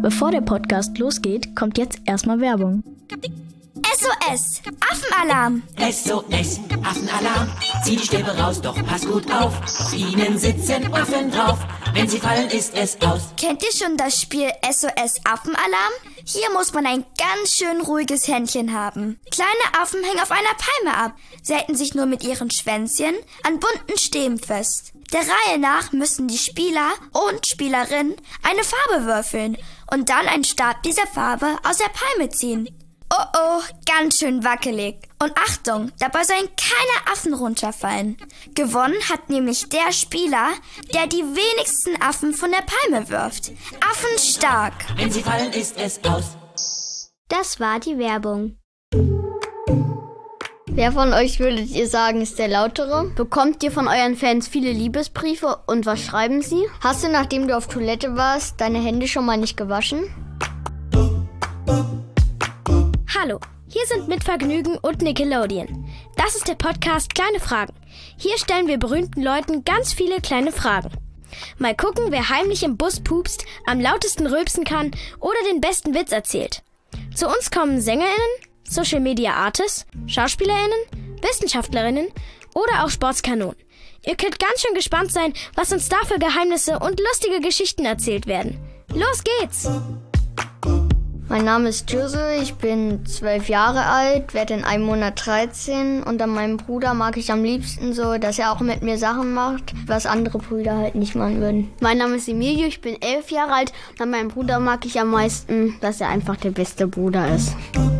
Bevor der Podcast losgeht, kommt jetzt erstmal Werbung. SOS, Affenalarm! SOS, Affenalarm! Zieh die Stäbe raus, doch pass gut auf. Auf ihnen sitzen Affen drauf. Wenn sie fallen, ist es aus. Kennt ihr schon das Spiel SOS Affenalarm? Hier muss man ein ganz schön ruhiges Händchen haben. Kleine Affen hängen auf einer Palme ab. Sie halten sich nur mit ihren Schwänzchen an bunten Stäben fest. Der Reihe nach müssen die Spieler und Spielerinnen eine Farbe würfeln und dann einen Stab dieser Farbe aus der Palme ziehen. Oh, ganz schön wackelig. Und Achtung, dabei sollen keine Affen runterfallen. Gewonnen hat nämlich der Spieler, der die wenigsten Affen von der Palme wirft. Affenstark. Wenn sie fallen, ist es aus. Das war die Werbung. Wer von euch würdet ihr sagen, ist der Lautere? Bekommt ihr von euren Fans viele Liebesbriefe und was schreiben sie? Hast du, nachdem du auf Toilette warst, deine Hände schon mal nicht gewaschen? Hallo, hier sind Mit Vergnügen und Nickelodeon. Das ist der Podcast Kleine Fragen. Hier stellen wir berühmten Leuten ganz viele kleine Fragen. Mal gucken, wer heimlich im Bus pupst, am lautesten rülpsen kann oder den besten Witz erzählt. Zu uns kommen SängerInnen, Social Media Artists, SchauspielerInnen, WissenschaftlerInnen oder auch Sportskanonen. Ihr könnt ganz schön gespannt sein, was uns da für Geheimnisse und lustige Geschichten erzählt werden. Los geht's! Mein Name ist Jose, ich bin 12 Jahre alt, werde in einem Monat 13 und an meinem Bruder mag ich am liebsten so, dass er auch mit mir Sachen macht, was andere Brüder halt nicht machen würden. Mein Name ist Emilio, ich bin 11 Jahre alt und an meinem Bruder mag ich am meisten, dass er einfach der beste Bruder ist.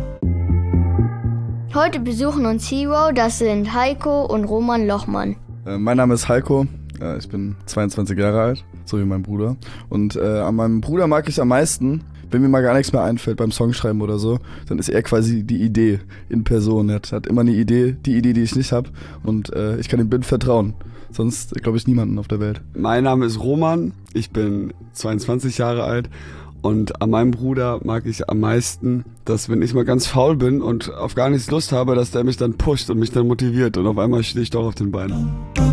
Heute besuchen uns Hero, das sind Heiko und Roman Lochmann. Mein Name ist Heiko, ich bin 22 Jahre alt, so wie mein Bruder. Und an meinem Bruder mag ich am meisten, wenn mir mal gar nichts mehr einfällt beim Songschreiben oder so, dann ist er quasi die Idee in Person. Er hat immer eine Idee, die ich nicht habe. Und ich kann dem blind vertrauen. Sonst glaube ich niemanden auf der Welt. Mein Name ist Roman, ich bin 22 Jahre alt. Und an meinem Bruder mag ich am meisten, dass wenn ich mal ganz faul bin und auf gar nichts Lust habe, dass der mich dann pusht und mich dann motiviert. Und auf einmal stehe ich doch auf den Beinen.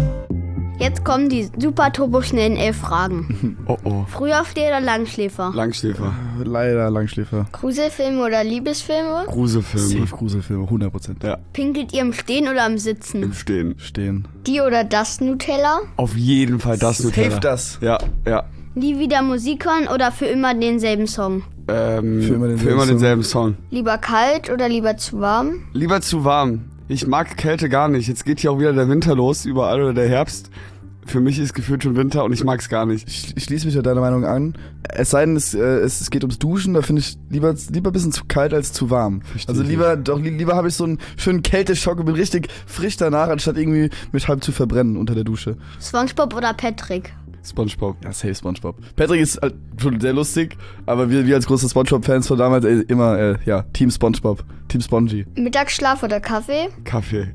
Jetzt kommen die super turboschnellen 11 Fragen. Oh. Frühaufsteher oder Langschläfer? Langschläfer. Leider Langschläfer. Gruselfilme oder Liebesfilme? Gruselfilme. Safe Gruselfilme, 100%. Ja. Pinkelt ihr im Stehen oder im Sitzen? Im Stehen. Stehen. Die oder das Nutella? Auf jeden Fall das Nutella. Safe das. Ja. Nie wieder Musik hören oder für immer denselben Song? Für immer denselben Song. Lieber kalt oder lieber zu warm? Lieber zu warm. Ich mag Kälte gar nicht. Jetzt geht hier auch wieder der Winter los, überall, oder der Herbst. Für mich ist gefühlt schon Winter und ich mag's gar nicht. Ich schließe mich ja deiner Meinung an. Es sei denn, es geht ums Duschen, da finde ich lieber ein bisschen zu kalt als zu warm. Verstehe also lieber habe ich so einen schönen Kälteschock und bin richtig frisch danach, anstatt irgendwie mich halb zu verbrennen unter der Dusche. SpongeBob oder Patrick? SpongeBob. Ja, safe SpongeBob. Patrick ist halt schon sehr lustig, aber wir als große SpongeBob-Fans von damals immer, Team SpongeBob, Team Spongy. Mittagsschlaf oder Kaffee? Kaffee.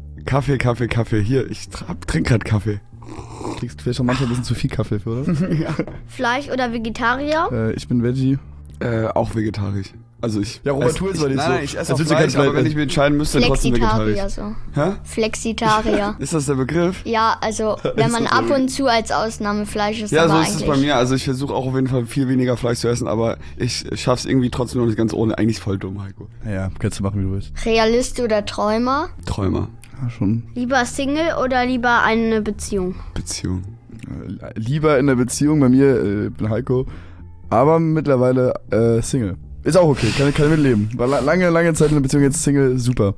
Hier, ich trinke gerade Kaffee. Du kriegst vielleicht schon manchmal ein bisschen zu viel Kaffee für, oder? Ja. Fleisch oder Vegetarier? Ich bin Veggie. Auch vegetarisch. Also ich... Ja, Robert, tu jetzt mal nicht so. Nein, ich esse auch Fleisch, aber wenn ich mich entscheiden müsste, dann trotzdem vegetarisch. So. Hä? Flexitarier. Ist das der Begriff? Ja, also wenn man ab und zu als Ausnahme Fleisch isst, ja, aber so eigentlich... ist es bei mir. Also ich versuche auch auf jeden Fall viel weniger Fleisch zu essen, aber ich schaff's irgendwie trotzdem noch nicht ganz ohne. Eigentlich voll dumm, Heiko. Ja, kannst du machen, wie du willst. Realist oder Träumer? Träumer. Ja, schon. Lieber Single oder lieber eine Beziehung? Beziehung. Lieber in der Beziehung, bei mir, bin Heiko, aber mittlerweile Single. Ist auch okay, kann ich mitleben. War lange Zeit in der Beziehung, jetzt Single, super.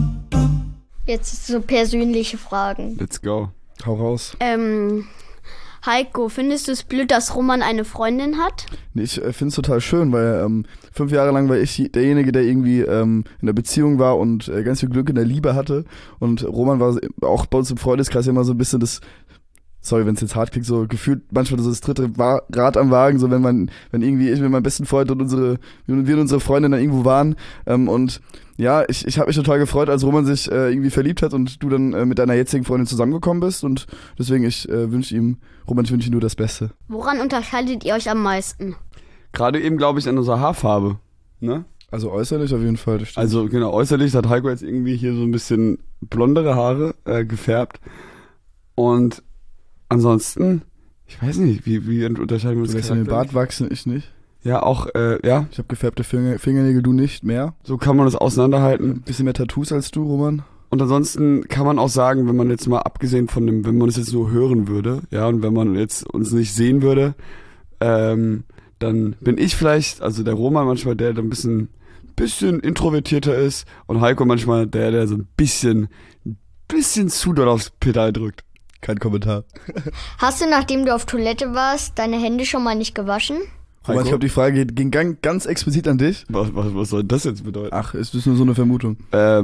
Jetzt so persönliche Fragen. Let's go. Hau raus. Heiko, findest du es blöd, dass Roman eine Freundin hat? Nee, ich finde es total schön, weil 5 Jahre lang war ich derjenige, der irgendwie in der Beziehung war und ganz viel Glück in der Liebe hatte. Und Roman war auch bei uns im Freundeskreis immer so ein bisschen das, sorry, wenn es jetzt hart klingt, so gefühlt manchmal so das dritte Rad am Wagen, so wenn irgendwie ich mit meinem besten Freund und wir und unsere Freundin dann irgendwo waren. Und ja, ich habe mich total gefreut, als Roman sich irgendwie verliebt hat und du dann mit deiner jetzigen Freundin zusammengekommen bist. Und deswegen, wünsche ihm nur das Beste. Woran unterscheidet ihr euch am meisten? Gerade eben, glaube ich, an unserer Haarfarbe. Ne? Also äußerlich auf jeden Fall. Das stimmt. Also genau, äußerlich hat Heiko jetzt irgendwie hier so ein bisschen blondere Haare gefärbt. Und ansonsten, ich weiß nicht, wie unterscheiden wir uns? Du lässt den Bart wachsen, ich nicht. Ja, auch, ja. Ich habe gefärbte Fingernägel, du nicht mehr. So kann man das auseinanderhalten. Bisschen mehr Tattoos als du, Roman. Und ansonsten kann man auch sagen, wenn man jetzt mal abgesehen von dem, wenn man es jetzt nur hören würde, ja, und wenn man jetzt uns nicht sehen würde, dann bin ich vielleicht, also der Roman manchmal, der ein bisschen introvertierter ist und Heiko manchmal der so ein bisschen zu doll aufs Pedal drückt. Kein Kommentar. Hast du, nachdem du auf Toilette warst, deine Hände schon mal nicht gewaschen? Roman, ich glaube, die Frage ging ganz explizit an dich. Was soll das jetzt bedeuten? Ach, es ist nur so eine Vermutung.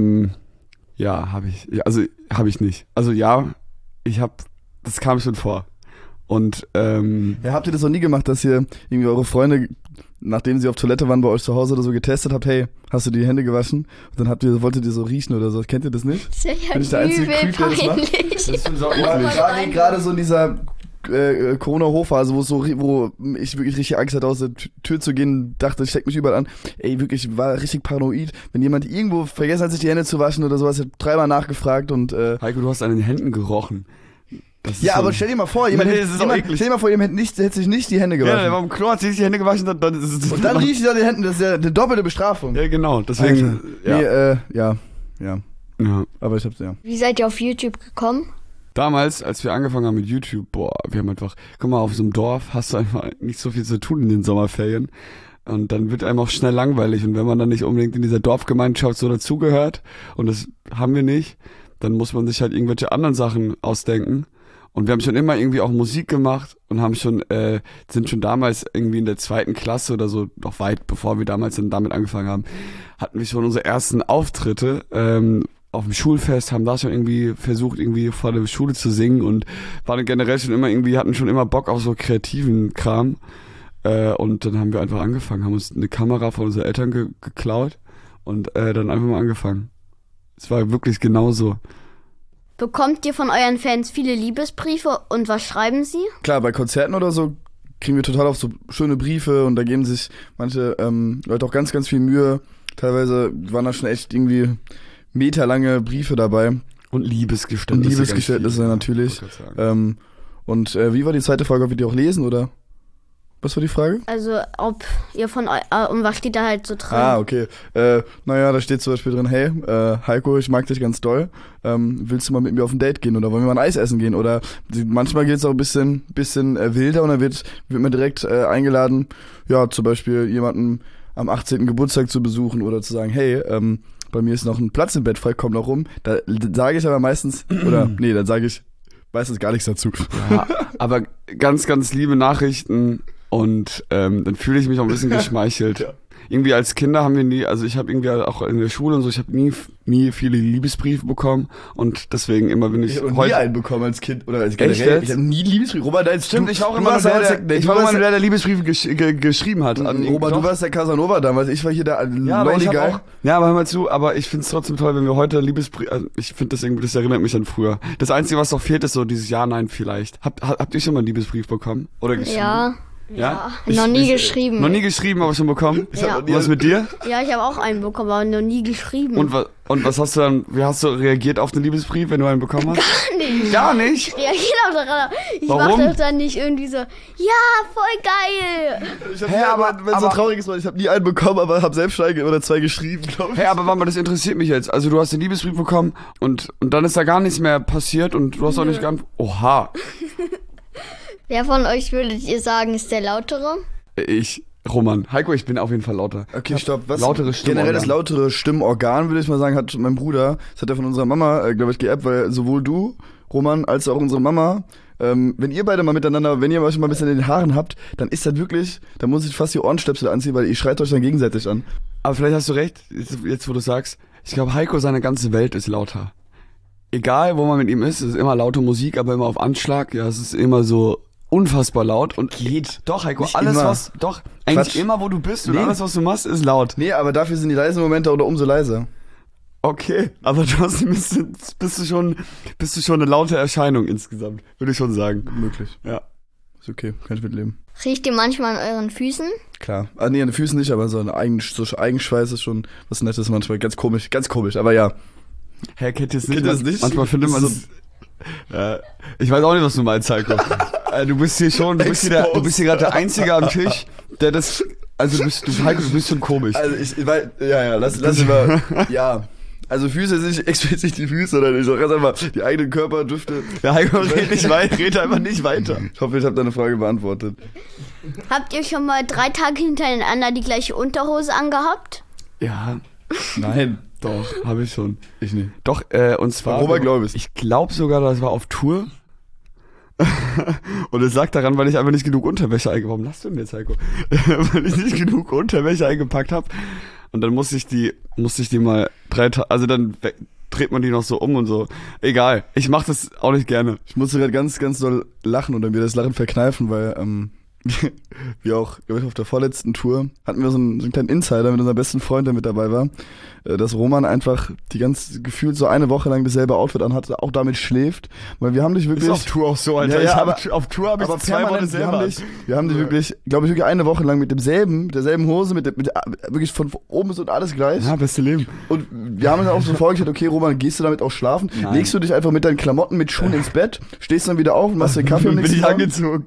Ja, habe ich. Ja, also habe ich nicht. Also ja, das kam schon vor. Und ja, habt ihr das noch nie gemacht, dass ihr irgendwie eure Freunde, nachdem sie auf Toilette waren, bei euch zu Hause oder so getestet habt, hey, hast du die Hände gewaschen? Und dann wolltet ihr so riechen oder so. Kennt ihr das nicht? Das ist ja Bin ich der einzige Creep, der das macht? das ist schon so eklig. Gerade so in dieser Corona-Hochphase, wo ich wirklich richtig Angst hatte, aus der Tür zu gehen, dachte, ich steck mich überall an. Ey, wirklich, ich war richtig paranoid. Wenn jemand irgendwo vergessen hat, sich die Hände zu waschen oder sowas, ich hab 3-mal nachgefragt und Heiko, du hast an den Händen gerochen. Ja, aber stell dir mal vor, jemand hätte sich nicht die Hände gewaschen. Ja, der war im Klo, hat sich die Hände gewaschen, dann ist es... Und dann riecht er die Hände, das ist ja eine doppelte Bestrafung. Ja, genau, deswegen... Alter. Ja. Ja. Aber ich hab's, ja. Wie seid ihr auf YouTube gekommen? Damals, als wir angefangen haben mit YouTube, wir haben einfach, guck mal, auf so einem Dorf hast du einfach nicht so viel zu tun in den Sommerferien. Und dann wird einem auch schnell langweilig. Und wenn man dann nicht unbedingt in dieser Dorfgemeinschaft so dazugehört, und das haben wir nicht, dann muss man sich halt irgendwelche anderen Sachen ausdenken. Und wir haben schon immer irgendwie auch Musik gemacht und sind schon damals irgendwie in der 2. Klasse oder so, noch weit bevor wir damals dann damit angefangen haben, hatten wir schon unsere ersten Auftritte, auf dem Schulfest, haben da schon irgendwie versucht, irgendwie vor der Schule zu singen und waren generell schon immer irgendwie, hatten schon immer Bock auf so kreativen Kram. Und dann haben wir einfach angefangen, haben uns eine Kamera von unseren Eltern geklaut und dann einfach mal angefangen. Es war wirklich genauso. Bekommt ihr von euren Fans viele Liebesbriefe und was schreiben sie? Klar, bei Konzerten oder so kriegen wir total oft so schöne Briefe und da geben sich manche Leute auch ganz, ganz viel Mühe. Teilweise waren da schon echt irgendwie meterlange Briefe dabei. Und Liebesgeständnisse natürlich. Und wie war die zweite Frage, ob wir die auch lesen, oder? Was war die Frage? Also, ob ihr von und was steht da halt so drin? Ah, okay. Naja, da steht zum Beispiel drin, hey, Heiko, ich mag dich ganz doll. Willst du mal mit mir auf ein Date gehen oder wollen wir mal ein Eis essen gehen? Oder manchmal geht es auch ein bisschen wilder und dann wird man direkt eingeladen, ja, zum Beispiel jemanden am 18. Geburtstag zu besuchen oder zu sagen, hey, bei mir ist noch ein Platz im Bett frei, komm noch rum. Da sage ich aber meistens, dann sage ich meistens gar nichts dazu. Ja, aber ganz, ganz liebe Nachrichten und dann fühle ich mich auch ein bisschen geschmeichelt. Ja. Irgendwie als Kinder haben wir nie, also ich habe irgendwie auch in der Schule und so, ich habe nie viele Liebesbriefe bekommen und deswegen immer, wenn ich habe nie einen bekommen als Kind oder als generell. Ich habe nie Liebesbriefe. Robert, stimmt, ich war auch immer nur der Liebesbriefe geschrieben hat. Robert, du warst der Casanova damals, ich war hier der Lonely Guy. Ja, aber hör mal zu, aber ich find's trotzdem toll, wenn wir heute Liebesbriefe, also ich finde das irgendwie, das erinnert mich an früher. Das Einzige, was noch fehlt, ist so dieses Ja, Nein vielleicht. Habt ihr schon mal einen Liebesbrief bekommen? Oder geschrieben? Ja? Noch nie geschrieben. Noch nie geschrieben, aber schon bekommen? Ja. Was mit dir? Ja, ich habe auch einen bekommen, aber noch nie geschrieben. Und was hast du dann, wie hast du reagiert auf den Liebesbrief, wenn du einen bekommen hast? Gar nicht? Ja, genau daran. Ich mache das dann nicht irgendwie so, ja, voll geil. Ich hab wenn es so traurig ist, weil ich habe nie einen bekommen, aber habe selbst oder 2 geschrieben, glaube ich. Hey, aber warte mal, das interessiert mich jetzt. Also du hast den Liebesbrief bekommen und dann ist da gar nichts mehr passiert und du hast auch nicht geantwortet. Oha. Wer von euch würdet ihr sagen, ist der Lautere? Roman. Heiko, ich bin auf jeden Fall lauter. Okay, stopp. Was? Lautere Stimmorgan. Generell das lautere Stimmorgan, würde ich mal sagen, hat mein Bruder. Das hat er von unserer Mama, glaube ich, geerbt, weil sowohl du, Roman, als auch unsere Mama, wenn ihr beide mal miteinander, wenn ihr euch mal ein bisschen in den Haaren habt, dann ist das wirklich, dann muss ich fast die Ohrenstöpsel anziehen, weil ihr schreit euch dann gegenseitig an. Aber vielleicht hast du recht, jetzt wo du sagst, ich glaube, Heiko, seine ganze Welt ist lauter. Egal, wo man mit ihm ist, es ist immer laute Musik, aber immer auf Anschlag. Ja, es ist immer so unfassbar laut und geht. Doch, Heiko, nicht alles immer. was, doch, eigentlich immer, wo du bist und alles, was du machst, ist laut. Nee, aber dafür sind die leisen Momente oder umso leiser. Okay, aber trotzdem bist du schon eine laute Erscheinung insgesamt, würde ich schon sagen. Möglich. Ja. Ist okay, kann ich mitleben. Riecht ihr manchmal an euren Füßen? Klar. Ah, nee, an den Füßen nicht, aber so Eigenschweiß ist schon was Nettes manchmal. Ganz komisch, aber ja. Hä, kennt ihr es nicht? Manchmal findet man es. Ich weiß auch nicht, was du meinst, Heiko. Du bist hier gerade der Einzige am Tisch, der das Also Heiko, du bist schon komisch. Also lass mal, ja. Also Füße sind nicht explizit die Füße, sondern ich sag ganz einfach, die eigenen Körperdüfte. Ja, Heiko, red einfach nicht weiter. Ich hoffe, ich habe deine Frage beantwortet. Habt ihr schon mal 3 Tage hintereinander die gleiche Unterhose angehabt? Ja, Nein. doch, habe ich schon. Ich nicht. Doch, und zwar... Robert glaube ich. Ich glaube sogar, das war auf Tour. Und es lag daran, weil ich einfach nicht genug Unterwäsche eingepackt habe. Warum lachst du denn jetzt, Heiko? Weil ich nicht genug Unterwäsche eingepackt habe. Und dann musste ich die mal 3 Tage, also dann dreht man die noch so um und so. Egal, ich mache das auch nicht gerne. Ich musste gerade ganz, ganz doll lachen oder mir das Lachen verkneifen, weil wir auch, glaube ich, auf der vorletzten Tour hatten wir so einen kleinen Insider mit unserem besten Freund, der mit dabei war, dass Roman einfach gefühlt so eine Woche lang dasselbe Outfit anhatte, auch damit schläft, weil wir haben dich wirklich... Ist auf Tour auch so, Alter. Ja, auf Tour habe ich aber 2 Wochen selber. Wir haben dich wirklich, glaube ich, wirklich eine Woche lang mit derselben Hose, mit wirklich von oben bis unten alles gleich. Ja, beste Leben. Und wir haben uns auch so vorgestellt, okay, Roman, gehst du damit auch schlafen? Nein. Legst du dich einfach mit deinen Klamotten, mit Schuhen ins Bett, stehst dann wieder auf und machst den Kaffee und bin nichts ich angezogen.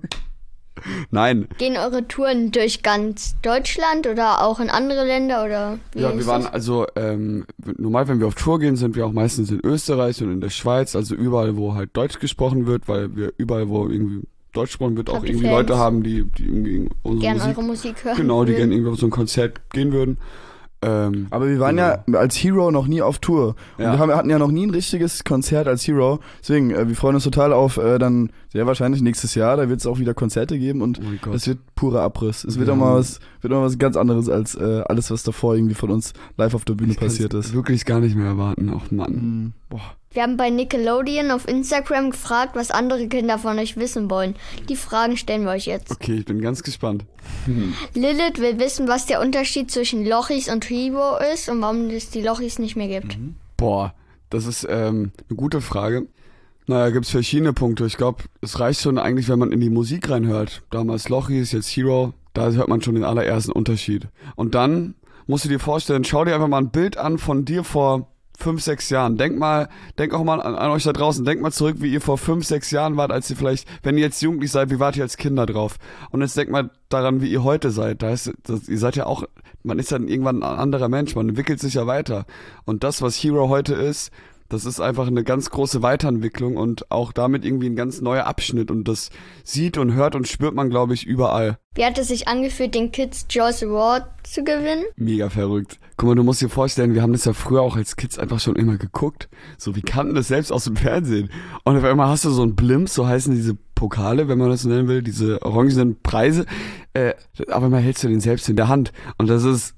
Nein. Gehen eure Touren durch ganz Deutschland oder auch in andere Länder oder wie Ja, ist wir waren das? also, normal, wenn wir auf Tour gehen, sind wir auch meistens in Österreich und in der Schweiz, also überall, wo halt Deutsch gesprochen wird, weil wir überall, wo irgendwie Deutsch gesprochen wird, auch Habt ihr irgendwie Fans? Leute haben, die irgendwie unsere Gern Musik, eure Musik hören. genau, die würden. gerne irgendwie auf so ein Konzert gehen würden. Aber wir waren ja als Hero noch nie auf Tour. Und Ja. wir hatten ja noch nie ein richtiges Konzert als Hero. Deswegen, wir freuen uns total auf dann sehr wahrscheinlich nächstes Jahr. Da wird es auch wieder Konzerte geben und Oh mein Gott. das wird purer Abriss. Es wird Ja. auch mal was ganz anderes als alles, was davor irgendwie von uns live auf der Bühne passiert ist. Wirklich gar nicht mehr erwarten, ach Mann. Boah. Wir haben bei Nickelodeon auf Instagram gefragt, was andere Kinder von euch wissen wollen. Die Fragen stellen wir euch jetzt. Okay, ich bin ganz gespannt. Lilith will wissen, was der Unterschied zwischen Lochis und Hero ist und warum es die Lochis nicht mehr gibt. Boah, das ist eine gute Frage. Naja, gibt's verschiedene Punkte. Ich glaube, es reicht schon eigentlich, wenn man in die Musik reinhört. Damals Lochis, jetzt Hero, da hört man schon den allerersten Unterschied. Und dann musst du dir vorstellen, schau dir einfach mal ein Bild an von dir vor 5, 6 Jahren. Denk auch mal an euch da draußen. Denkt mal zurück, wie ihr vor 5, 6 Jahren wart, als ihr vielleicht, wenn ihr jetzt jugendlich seid, wie wart ihr als Kinder drauf? Und jetzt denkt mal daran, wie ihr heute seid. Ihr seid ja auch, man ist dann irgendwann ein anderer Mensch, man entwickelt sich ja weiter. Und das, was Hero heute ist, das ist einfach eine ganz große Weiterentwicklung und auch damit irgendwie ein ganz neuer Abschnitt. Und das sieht und hört und spürt man, glaube ich, überall. Wie hat es sich angefühlt, den Kids Choice Award zu gewinnen? Mega verrückt. Guck mal, du musst dir vorstellen, wir haben das ja früher auch als Kids einfach schon immer geguckt. So, wir kannten das selbst aus dem Fernsehen. Und auf einmal hast du so einen Blimp, so heißen diese Pokale, wenn man das so nennen will, diese orangenen Preise. Aber einmal hältst du den selbst in der Hand. Und das ist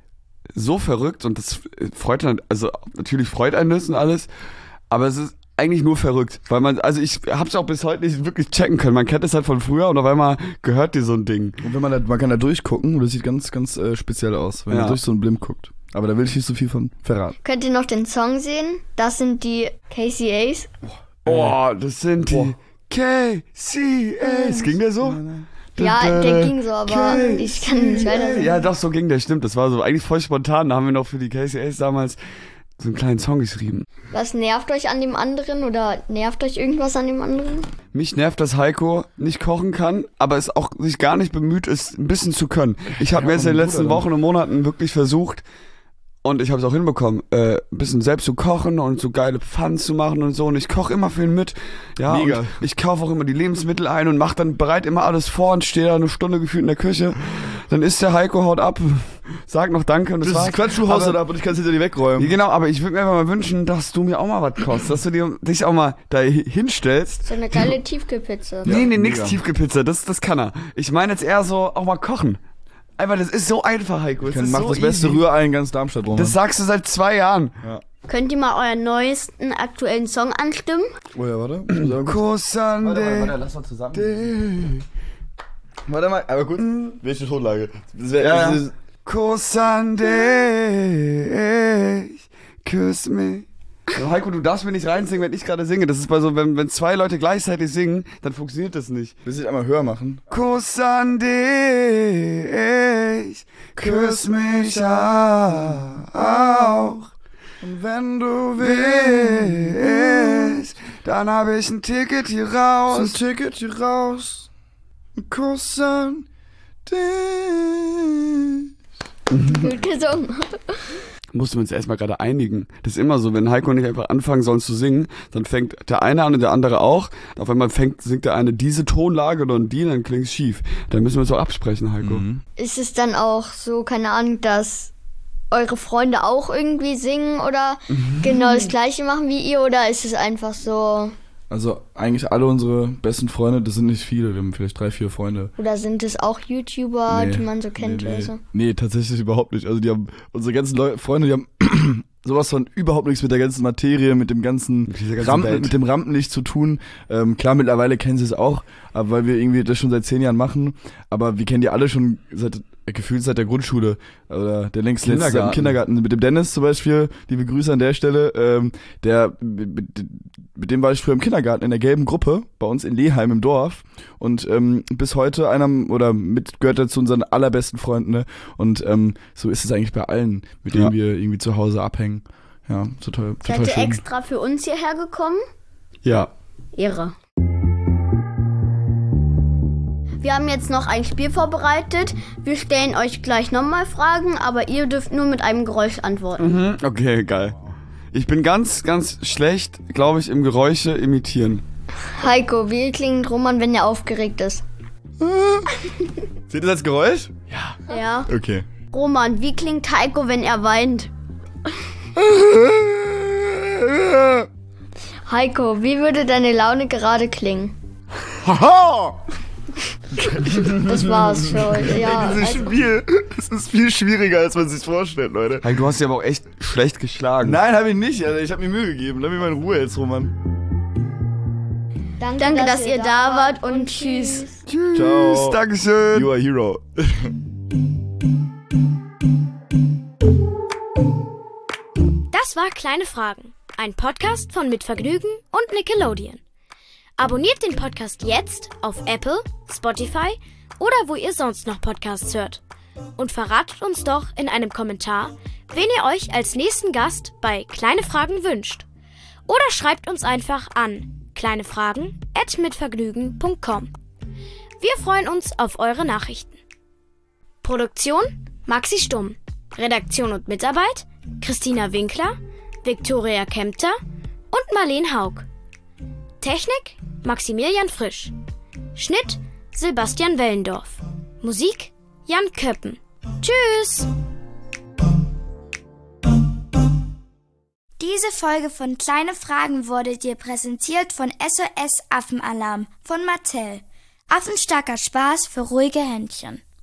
so verrückt und das freut dann, also natürlich freut einen das und alles, aber es ist eigentlich nur verrückt, weil ich hab's auch bis heute nicht wirklich checken können. Man kennt es halt von früher und auf einmal gehört dir so ein Ding. Und man kann da durchgucken und das sieht ganz, ganz speziell aus, wenn man durch so einen Blimp guckt. Aber da will ich nicht so viel von verraten. Könnt ihr noch den Song sehen? Das sind die KCAs. Oh, das sind die KCAs. Ging der so? Ja, der ging so, aber ich kann nicht weiter singen. Ja, doch, so ging der, stimmt. Das war so eigentlich voll spontan. Da haben wir noch für die KCAs damals so einen kleinen Song geschrieben. Was nervt euch an dem anderen oder nervt euch irgendwas an dem anderen? Mich nervt, dass Heiko nicht kochen kann, aber es auch sich gar nicht bemüht ist, ein bisschen zu können. Ich habe mir jetzt in den letzten Wochen und Monaten wirklich versucht, und ich habe es auch hinbekommen, ein bisschen selbst zu kochen und so geile Pfannen zu machen und so. Und ich koche immer für ihn mit. Ja, Mega. Und ich kaufe auch immer die Lebensmittel ein und mache dann bereit immer alles vor und stehe da eine Stunde gefühlt in der Küche. Dann isst der Heiko, haut ab, sagt noch Danke und das war's. ist Quatsch, du haust Aber- das ab und ich kann es hinter dir wegräumen. Ja, genau, aber ich würde mir einfach mal wünschen, dass du mir auch mal was kostest, dass du dich auch mal da hinstellst. So eine geile Tiefkühlpizza. Nee, nix mega. Tiefgepizza, das kann er. Ich meine jetzt eher so, auch mal kochen. Einfach, das ist so einfach, Heiko. Es ist Mach so das beste easy. Rührei in ganz Darmstadt, Roman. Das sagst du seit 2 Jahren. Könnt ihr mal euren neuesten aktuellen Song anstimmen? Oh ja, warte. Ich muss sagen, Kussande. lass mal zusammen. Warte mal, aber gut. Welche Tonlage? Das wär, Ja, das ja. ist- Kussande. Küss mich. Also Heiko, du darfst mir nicht reinsingen, wenn ich gerade singe. Das ist bei so, wenn 2 Leute gleichzeitig singen, dann funktioniert das nicht. Willst du dich einmal höher machen? Kuss an dich, küss mich auch. Und wenn du Willst, dann habe ich ein Ticket hier raus. ein Ticket hier raus. Ein Kuss an dich. Gut gesungen. Mussten wir uns erstmal gerade einigen. Das ist immer so, wenn Heiko und ich einfach anfangen sollen zu singen, dann fängt der eine an und der andere auch. Auf einmal singt der eine diese Tonlage und die, dann klingt es schief. Da müssen wir uns auch absprechen, Heiko. Ist es dann auch so, keine Ahnung, dass eure Freunde auch irgendwie singen oder genau das Gleiche machen wie ihr? Oder ist es einfach so... Also eigentlich alle unsere besten Freunde, das sind nicht viele, wir haben vielleicht 3, 4 Freunde. Oder sind es auch YouTuber, die man so kennt oder so? Nee, tatsächlich überhaupt nicht. Also die haben, unsere ganzen Freunde, die haben sowas von überhaupt nichts mit der ganzen Materie, mit dem ganzen mit dem Rampenlicht zu tun. Klar, mittlerweile kennen sie es auch, aber weil wir irgendwie das schon seit 10 Jahren machen. Aber wir kennen die alle schon gefühlt seit der Grundschule oder der längst seit dem Kindergarten. Mit dem Dennis zum Beispiel, liebe Grüße an der Stelle, mit dem war ich früher im Kindergarten in der gelben Gruppe bei uns in Leheim im Dorf und bis heute gehört er zu unseren allerbesten Freunden, ne? Und so ist es eigentlich bei allen, mit denen wir irgendwie zu Hause abhängen. Ja, total schön. Seid ihr extra für uns hierher gekommen? Ja. Ehre. Wir haben jetzt noch ein Spiel vorbereitet. Wir stellen euch gleich nochmal Fragen, aber ihr dürft nur mit einem Geräusch antworten. Okay, geil. Ich bin ganz, ganz schlecht, glaube ich, im Geräusche imitieren. Heiko, wie klingt Roman, wenn er aufgeregt ist? Seht ihr das als Geräusch? Ja. Okay. Roman, wie klingt Heiko, wenn er weint? Heiko, wie würde deine Laune gerade klingen? Haha! Das war's für heute. Ja, Dieses Spiel, das ist viel schwieriger, als man sich vorstellt, Leute. Heiko, du hast dich aber auch echt schlecht geschlagen. Nein, habe ich nicht, Alter. Ich habe mir Mühe gegeben. Lass mich mal in Ruhe jetzt, Roman. Danke, dass ihr da wart und tschüss. Tschüss. Ciao. Dankeschön. You are a hero. Das war Kleine Fragen, ein Podcast von Mitvergnügen und Nickelodeon. Abonniert den Podcast jetzt auf Apple, Spotify oder wo ihr sonst noch Podcasts hört. Und verratet uns doch in einem Kommentar, wen ihr euch als nächsten Gast bei Kleine Fragen wünscht. Oder schreibt uns einfach an kleinefragen@mitvergnügen.com. Wir freuen uns auf eure Nachrichten. Produktion Maxi Stumm. Redaktion und Mitarbeit Christina Winkler, Viktoria Kempter und Marleen Haug. Technik Maximilian Frisch. Schnitt Sebastian Wellendorf. Musik Jan Köppen. Tschüss! Diese Folge von Kleine Fragen wurde dir präsentiert von SOS Affenalarm von Mattel. Affenstarker Spaß für ruhige Händchen.